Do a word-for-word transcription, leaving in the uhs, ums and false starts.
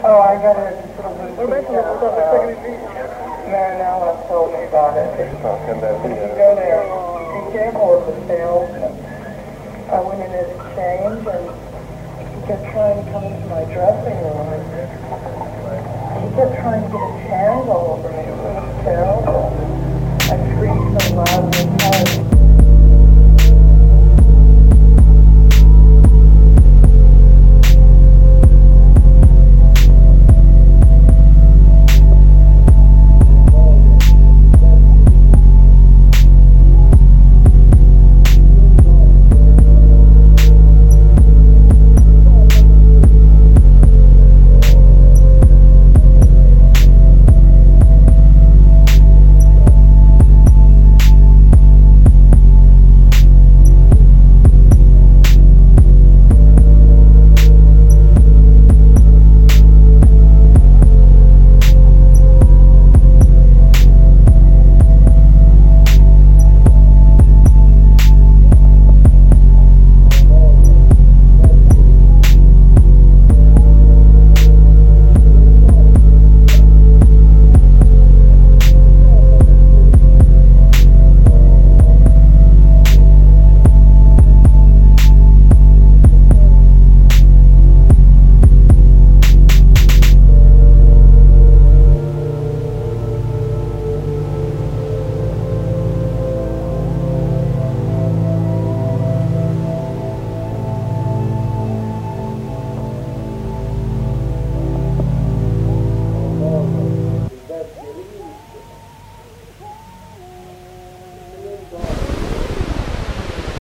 Oh, I got a little boutique down, uh, Marinella told me about it. If you go there, be careful of the salesman. I went in at exchange and he kept trying to come into my dressing room and he kept trying to get his hands all over me. It was terrible. I screamed so loud